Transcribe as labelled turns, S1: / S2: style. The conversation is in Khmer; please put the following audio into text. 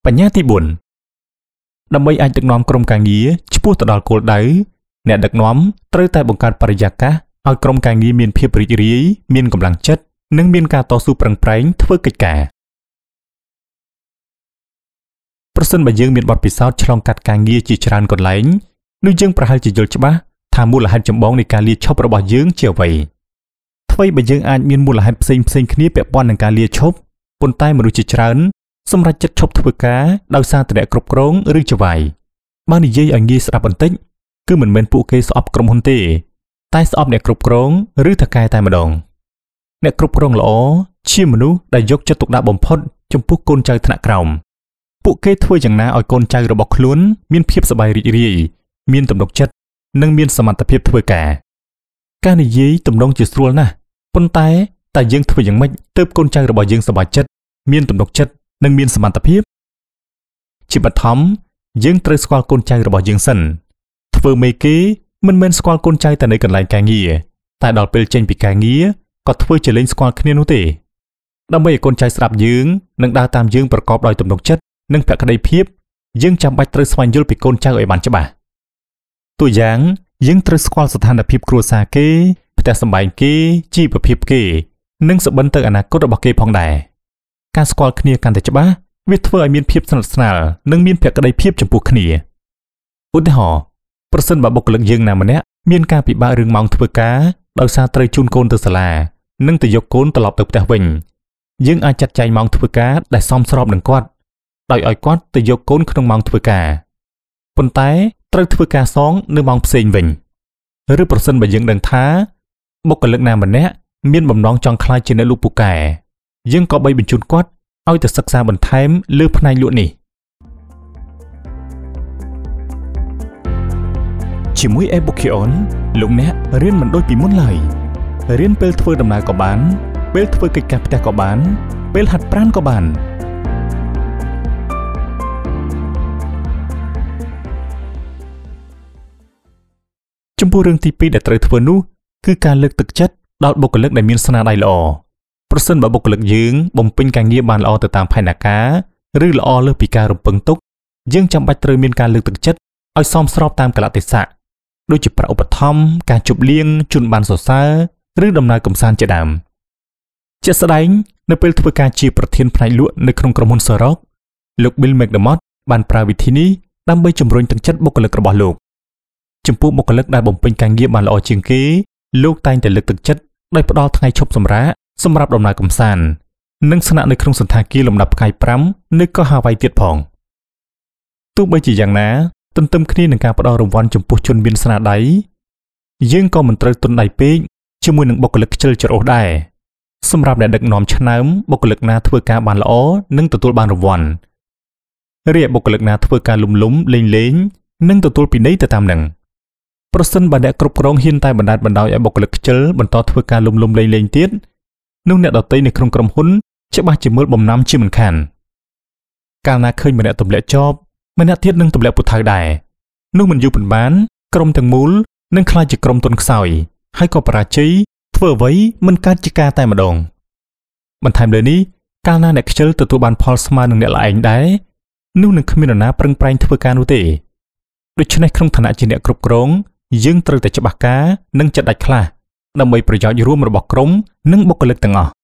S1: បញ្ញត្តិទី4ដើម្បីអាចដឹកនាំក្រុមការងារឆ្ពោះទៅដល់គោលដៅអ្នកដឹកនាំត្រូវតែបង្កើតបរិយាកាសឲ្យក្រុមការងារមានភាពរីករាយមានកម្លាំងចិត្តនិងមានការតស៊ូប្រឹងប្រែងធ្វើកិច្ចការប្រសិនបើយើងមានបទពិសោធន៍ឆ្លងកាត់ការងារជាច្រើនកន្លែងនោះយើងប្រហែលជាយល់ច្បាស់ថាមូលហេតុចម្បងនៃការលាឈប់របស់យើងជាអ្វីអ្វីបើយើងអាចមានមូលហេតុផ្សេងគ្នាពាក់ព័ន្ធនឹងការលាឈប់ប៉ុន្តែមនុស្សជាច្រើនសម្រាប់ចិត្តឈប់ធ្វើការដោយសារតែអ្នកគ្រប់គ្រងឬចវាយបើនិយាយឲ្យងាយស្ដាប់បន្តិចគឺមិនមែនពួកគេស្អប់ក្រុមហ៊ុនទេតែស្អប់អ្នកគ្រប់គ្រងឬថៅកែតែម្ដងអ្នកគ្រប់គ្រងល្អជាមនុស្សដែលយកចិត្តទុកដាក់បំផុតចំពោះកូនចៅថ្នាក់ក្រោមពួកគេធ្វើយ៉ាងណាឲ្យកូនចៅរបស់ខ្លួនមានភាពសប្បាយរីករាយមានទំនុកចិត្តនិងមានសមត្ថភាពធ្វើការនិយាយទំនងជាស្រួលណាស់ប៉ុន្តែតើយើងធ្វើយ៉ាងម៉េចទើបកូនចៅរបស់យើងសប្បាយចិត្តមានទំនុកចិត្តនិងមានសមត្ថភាពជាបឋមយើងត្រូវស្គាល់កូនចៅរបស់យើងសិនធ្វើមេគេមិនមែនស្គាល់កូនចៅតែនៅកន្លែងការងារតែដល់ពេលចេញពីការងារក៏ធ្វើជាលែងស្គាល់គ្នានោះទេដើម្បីឲ្យកូនចៅស្ដាប់យើងនិងដើរតាមយើងប្រកបដោយទំនុកចិត្តនិងភក្ដីភាពយើងចាំបាច់ត្រូវស្វែងយល់ពីកូនចៅឲ្យបានច្បាស់តួយ៉ាងយើងត្រូវស្គាល់ស្ថានភាពគ្រួសារគេផ្ទះសម្បែងគេជីវភាពគេនិងសុបិនទៅអនាគតរបស់គេផងដែរការស្គាល់គ្នាកាន់តែច្បាស់វាធ្វើឲ្យមានភាពស្និទ្ធស្នាលនិងមានភក្ដីភាពចំពោះគ្នាឧទាហរណ៍ប្រសិនបើបុគ្គលិកយើងណាម្នាក់មានការពិបាករឿងម៉ោងធ្វើការដោយសារត្រូវជូនកូនទៅសាលានិងទៅយកកូនត្រឡប់ទៅផ្ទះវិញយើងអាចចាត់ចែងម៉ោងធ្វើការដែលសមស្របនឹងគាត់ដោយឲ្យគាត់ទៅយកកូនក្នុងម៉ោងធ្វើការប៉ុន្តែត្រូវធ្វើការសងនៅម៉ោងផ្សេងវិញឬប្រសិនបើយើងដឹងថាបុគ្គលិកណាម្នាក់មានបំណងចង់ក្លាយជាអ្នកលក់ពូកែយើងក៏បីបញ្ជូនគាត់ឲ្យទៅសិក្សាបន្ថែមលើផ្នែកលក់នេះជាមួយ Ebookieon លោកអ្នករៀនមិនដូចពីមុនឡើយរៀនពេលធ្វើដំណើរក៏បានពេលធ្វើកិច្ចការផ្ទះក៏បានពេលហាត់ប្រាណក៏បានចំពោះរឿងទី2ដែលត្រូវធ្វើនោះគឺការលើកទឹកចិត្តដល់បុគ្គលិកដែលមានស្នាដៃល្អប្រសិនបើបុគ្គលិកយើងបំពេញការងារបានល្អទៅតាមផែនការឬល្អលើសពីការរំពឹងទុកយើងចាំបាច់ត្រូវមានការលើកទឹកចិត្តឲ្យសមស្របតាមកលៈទេសៈដូចជាប្រាក់ឧបត្ថម្ភការជប់លៀងជូនបានសរសើរឬដំណើរកម្សាន្តជាដើមជាក់ស្ដែងនៅពេលធ្វើការជាប្រធានផ្នែកលក់នៅក្នុងក្រុមហ៊ុនសរ៉ុកលោក Bill McDermott បានប្រើវិធីនេះដើម្បីជំរុញទឹកចិត្តបុគ្គលិករបស់លោកចំពោះបុគ្គលិកដែលបំពេញការងារបានល្អជាងគេលោកតែងតែលើកទឹកចិត្តដោយផ្ដល់ថ្ងៃឈប់សម្រាកសម្រាប់ដំណើរកម្សាន្តនិងស្នាក់នៅក្នុងសន្តាគារលំដាប់ផ្កាយ5នៅកោះហាវ៉ៃទៀតផងទោះបីជាយ៉ាងណាទន្ទឹមគ្នានឹងការផ្ដល់រង្វាន់ចំពោះជនមានស្នាដៃយើងក៏មិនត្រូវទន់ដៃពេកជាមួយនឹងបុគ្គលិកខ្ជិលច្រអូសដែរសម្រាប់អ្នកដឹកនាំឆ្នើមបុគ្គលិកណាធ្វើការបានល្អនឹងទទួលបានរង្វាន់រីឯបុគ្គលិកណាធ្វើការលំលេងនឹងទទួលពិន័យទៅតាមនឹងប្រសិនបើអ្នកគ្រប់គ្រងហ៊ានតែបណ្ដោយឲ្យបុគ្គលិកខ្ជិលបន្តធ្វើការលំលេងទៀតនោះអ្នកដទៃនៅក្នុងក្រុមហ៊ុនច្បាស់ជាមើលបំណាំជាមិនខានកាលណាឃើញម្នាក់ទម្លាក់ចប់ម្នាក់ទៀតនឹងទម្លាក់ពុថៅដែរនោះមិនយូរប៉ុន្មានក្រុមទាំងមូលនឹងក្លាយជាក្រុមទុនខ្សោយហើយក៏បរាជ័យធ្វើអ្វីមិនកើតជាការតែម្ដងបន្ថែមលើនេះកាលណាអ្នកខ្ជិលទទួលបានផលស្មើនឹងអ្នកល្អឯងដែរនោះនឹងគ្មាននរណាប្រឹងប្រែងធ្វើការនោះទេដូច្នេះក្នុងឋានៈជាអ្នកគ្រប់គ្រងយើងត្រូវតែច្បាស់ការនិងចិត្តដាច់ខ្លះដើម្បីប្រយោជន៍រួមរបស់ក្រុមនិងបុគ្គលិកទាំងអស់